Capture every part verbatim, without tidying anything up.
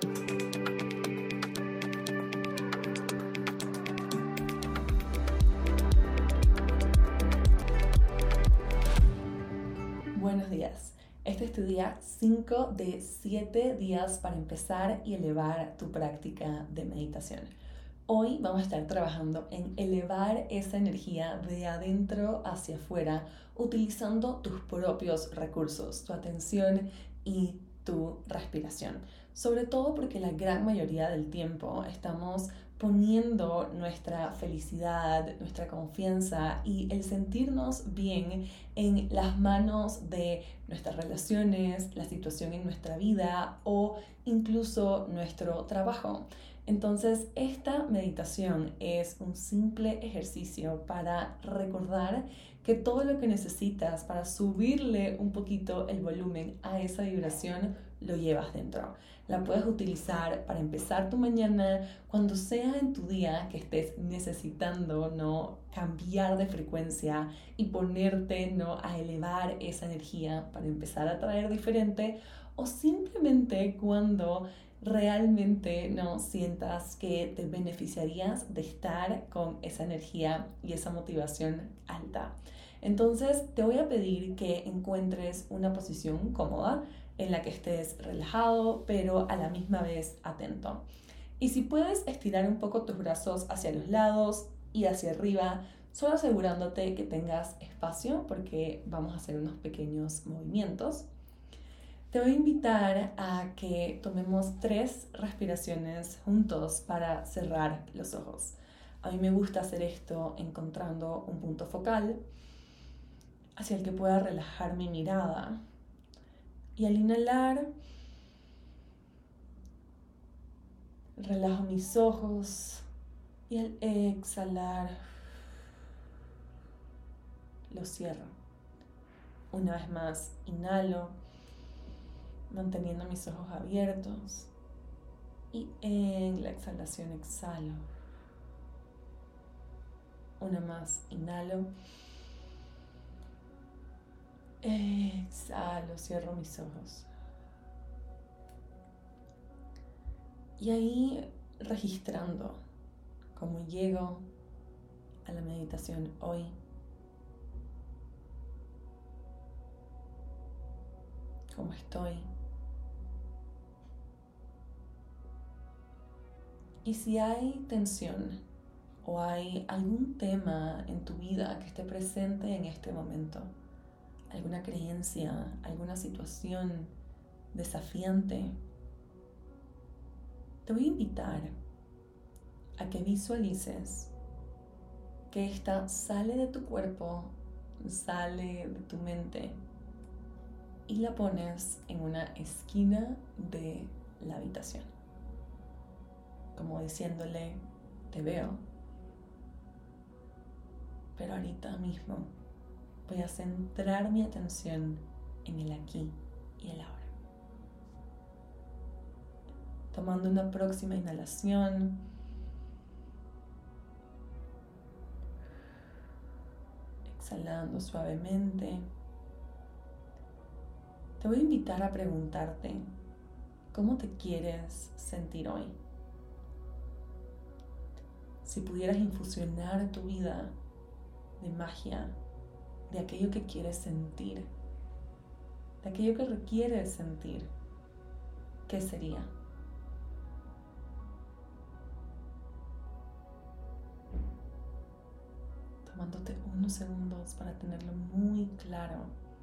Buenos días. Este es tu día cinco de siete días para empezar y elevar tu práctica de meditación. Hoy vamos a estar trabajando en elevar esa energía de adentro hacia afuera utilizando tus propios recursos, tu atención y tu respiración. Sobre todo porque la gran mayoría del tiempo estamos poniendo nuestra felicidad, nuestra confianza y el sentirnos bien en las manos de nuestras relaciones, la situación en nuestra vida o incluso nuestro trabajo. Entonces, esta meditación es un simple ejercicio para recordar que todo lo que necesitas para subirle un poquito el volumen a esa vibración lo llevas dentro. La puedes utilizar para empezar tu mañana, cuando sea en tu día que estés necesitando, ¿no?, cambiar de frecuencia y ponerte, ¿no?, a elevar esa energía para empezar a traer diferente, o simplemente cuando realmente no sientas que te beneficiarías de estar con esa energía y esa motivación alta. Entonces te voy a pedir que encuentres una posición cómoda en la que estés relajado, pero a la misma vez atento. Y si puedes estirar un poco tus brazos hacia los lados y hacia arriba, solo asegurándote que tengas espacio porque vamos a hacer unos pequeños movimientos. Te voy a invitar a que tomemos tres respiraciones juntos para cerrar los ojos. A mí me gusta hacer esto encontrando un punto focal hacia el que pueda relajar mi mirada. Y al inhalar, relajo mis ojos y al exhalar, los cierro. Una vez más, inhalo, manteniendo mis ojos abiertos, y en la exhalación exhalo. Una más, inhalo, exhalo, cierro mis ojos. Y ahí registrando cómo llego a la meditación hoy, cómo estoy. Y si hay tensión o hay algún tema en tu vida que esté presente en este momento, alguna creencia, alguna situación desafiante, te voy a invitar a que visualices que esta sale de tu cuerpo, sale de tu mente y la pones en una esquina de la habitación, como diciéndole: te veo, pero ahorita mismo voy a centrar mi atención en el aquí y el ahora. Tomando una próxima inhalación, exhalando suavemente, te voy a invitar a preguntarte: ¿cómo te quieres sentir hoy? Si pudieras infusionar tu vida de magia, de aquello que quieres sentir, de aquello que requieres sentir, ¿qué sería? Tomándote unos segundos para tenerlo muy claro.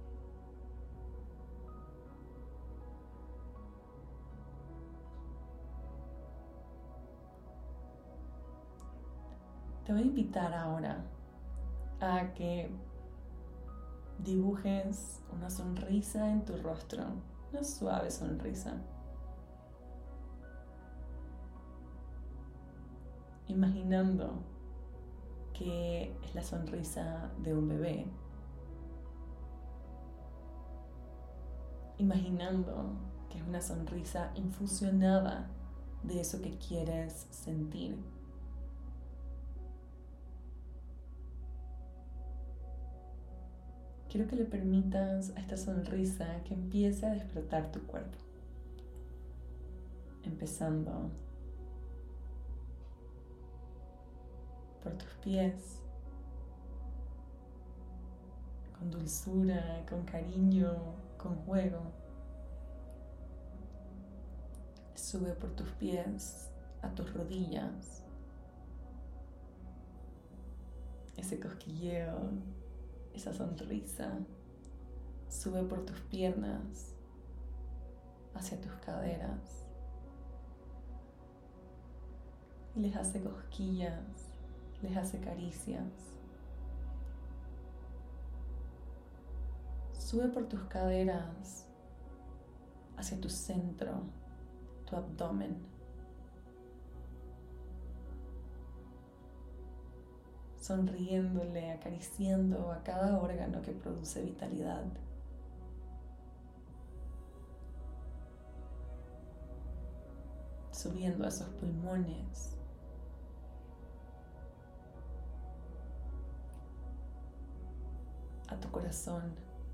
Te voy a invitar ahora a que dibujes una sonrisa en tu rostro, una suave sonrisa. Imaginando que es la sonrisa de un bebé. Imaginando que es una sonrisa infusionada de eso que quieres sentir. Quiero que le permitas a esta sonrisa que empiece a despertar tu cuerpo. empezando por tus pies, con dulzura, con cariño, con juego. Sube por tus pies a tus rodillas. Ese cosquilleo, esa sonrisa. Sube por tus piernas hacia tus caderas. Y les hace cosquillas, les hace caricias. Sube por tus caderas hacia tu centro, tu abdomen. Sonriéndole, acariciando a cada órgano que produce vitalidad. Subiendo a esos pulmones. A tu corazón.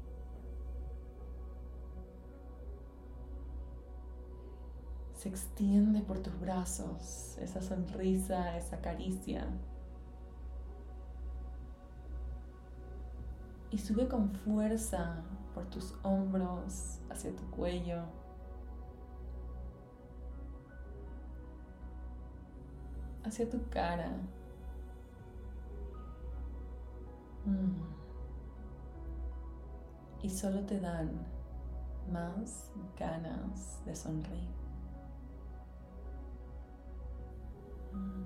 Se extiende por tus brazos, esa sonrisa, esa caricia. Y sube con fuerza por tus hombros, hacia tu cuello. Hacia tu cara. Mm. Y solo te dan más ganas de sonreír. Mm.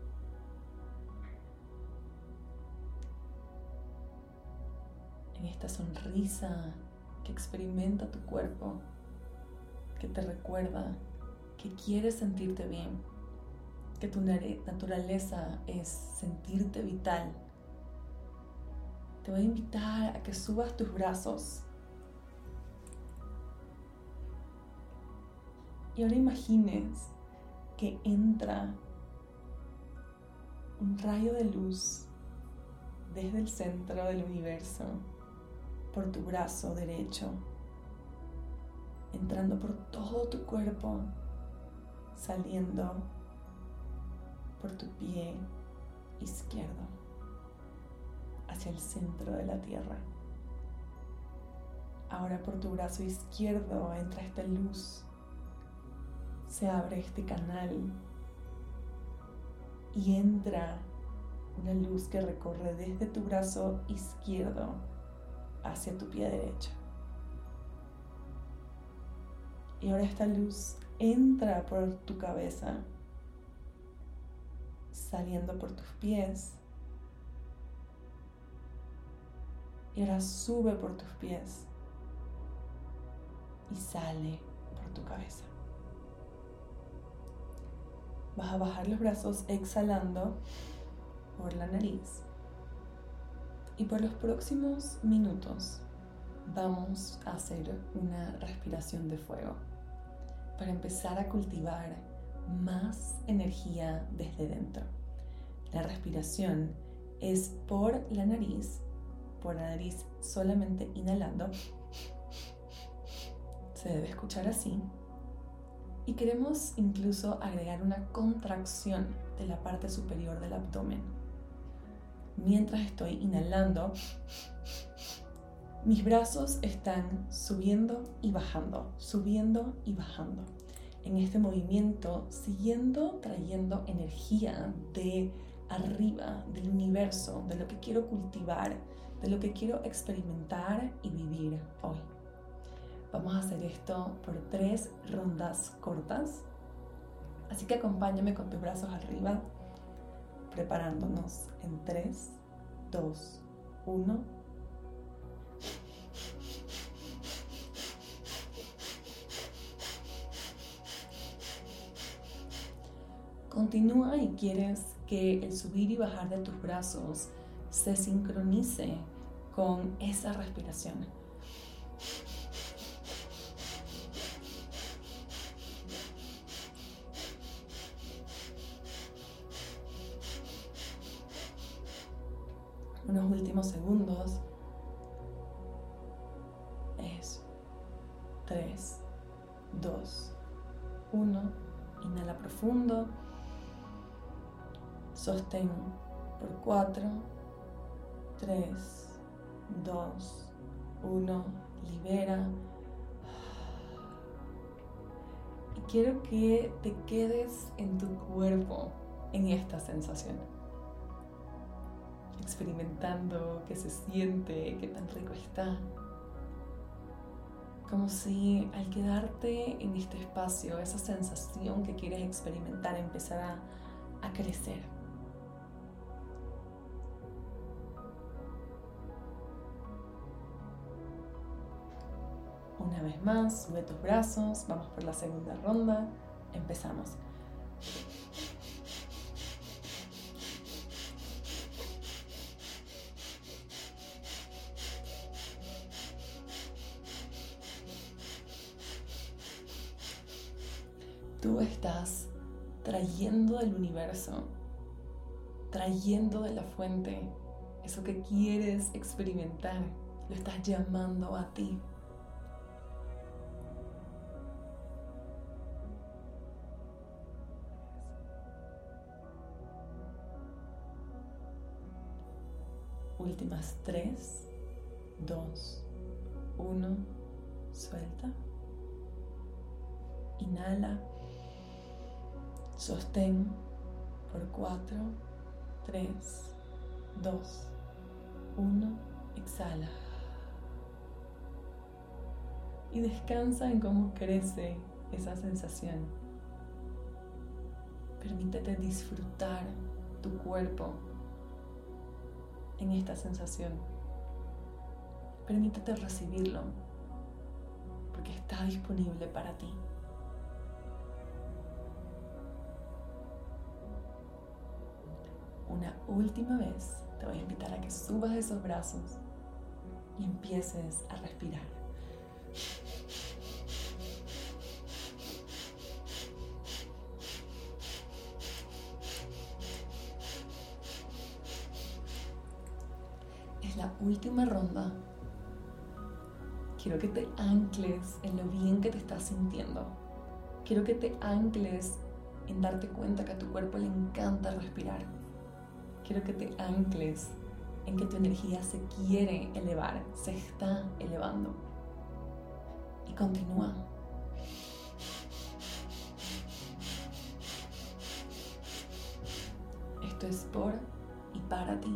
En esta sonrisa que experimenta tu cuerpo, que te recuerda que quieres sentirte bien, que tu naturaleza es sentirte vital. Te voy a invitar a que subas tus brazos. Y ahora imagines que entra un rayo de luz desde el centro del universo por tu brazo derecho, entrando por todo tu cuerpo, saliendo por tu pie izquierdo hacia el centro de la tierra. Ahora por tu brazo izquierdo entra esta luz, se abre este canal y entra una luz que recorre desde tu brazo izquierdo hacia tu pie derecho. Y ahora esta luz entra por tu cabeza, saliendo por tus pies. Y ahora sube por tus pies y sale por tu cabeza. Vas a bajar los brazos exhalando por la nariz. Y por los próximos minutos vamos a hacer una respiración de fuego para empezar a cultivar más energía desde dentro. La respiración es por la nariz, por la nariz solamente inhalando. Se debe escuchar así. Y queremos incluso agregar una contracción de la parte superior del abdomen. Mientras estoy inhalando, mis brazos están subiendo y bajando, subiendo y bajando. En este movimiento, siguiendo trayendo energía de arriba, del universo, de lo que quiero cultivar, de lo que quiero experimentar y vivir hoy. Vamos a hacer esto por tres rondas cortas. Así que acompáñame con tus brazos arriba, preparándonos en tres, dos, uno. Continúa y quieres que el subir y bajar de tus brazos se sincronice con esa respiración. Unos últimos segundos. Eso. tres, dos, uno. Inhala profundo. Sostén por cuatro, tres, dos, uno. Libera. Y quiero que te quedes en tu cuerpo en esta sensación. Experimentando qué se siente, qué tan rico está. Como si al quedarte en este espacio, esa sensación que quieres experimentar empezara a crecer. Una vez más, sube tus brazos, vamos por la segunda ronda, empezamos. Tú estás trayendo del universo, trayendo de la fuente, eso que quieres experimentar, lo estás llamando a ti. Últimas tres, dos, uno, suelta. Inhala. Sostén por cuatro, tres, dos, uno. Exhala. Y descansa en cómo crece esa sensación. Permítete disfrutar tu cuerpo en esta sensación. Permítete recibirlo, porque está disponible para ti. Una última vez te voy a invitar a que subas esos brazos y empieces a respirar. Es la última ronda. Quiero que te ancles en lo bien que te estás sintiendo. Quiero que te ancles en darte cuenta que a tu cuerpo le encanta respirar. Quiero que te ancles en que tu energía se quiere elevar, se está elevando. Y continúa. Esto es por y para ti.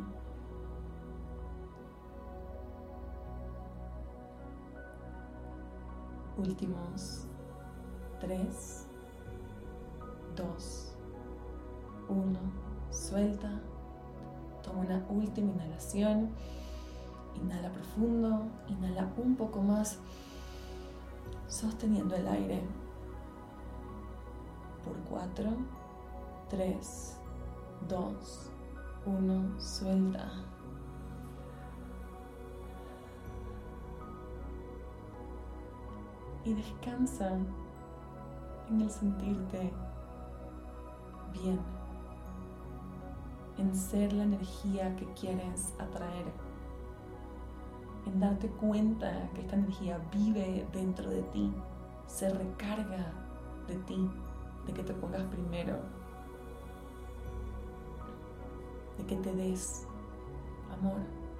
Últimos tres, dos, uno. Suelta. Toma una última inhalación. Inhala profundo. Inhala un poco más, sosteniendo el aire. Por cuatro, tres, dos, uno. Suelta. Y descansa en el sentirte bien, en ser la energía que quieres atraer, en darte cuenta que esta energía vive dentro de ti, se recarga de ti, de que te pongas primero, de que te des amor.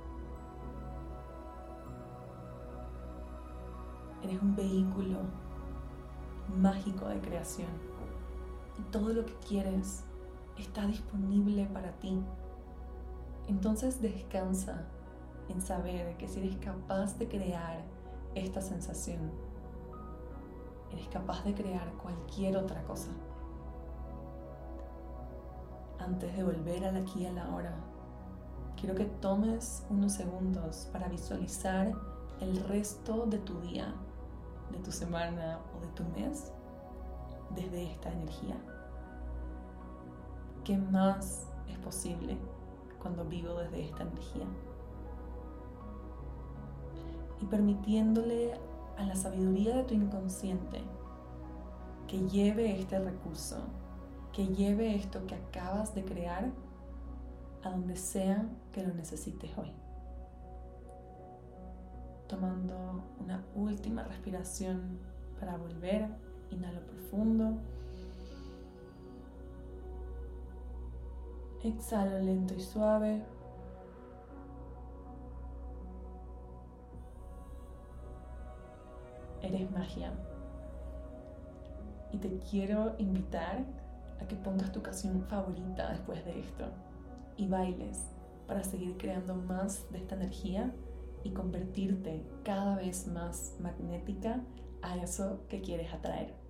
Eres un vehículo mágico de creación y todo lo que quieres está disponible para ti. Entonces descansa en saber que si eres capaz de crear esta sensación, eres capaz de crear cualquier otra cosa. Antes de volver al aquí y a la ahora, quiero que tomes unos segundos para visualizar el resto de tu día, de tu semana o de tu mes desde esta energía. ¿Qué más es posible cuando vivo desde esta energía? Y permitiéndole a la sabiduría de tu inconsciente que lleve este recurso, que lleve esto que acabas de crear a donde sea que lo necesites hoy. Tomando una última respiración para volver. Inhalo profundo. Exhala lento y suave. Eres magia. Y te quiero invitar a que pongas tu canción favorita después de esto y bailes para seguir creando más de esta energía y convertirte cada vez más magnética a eso que quieres atraer.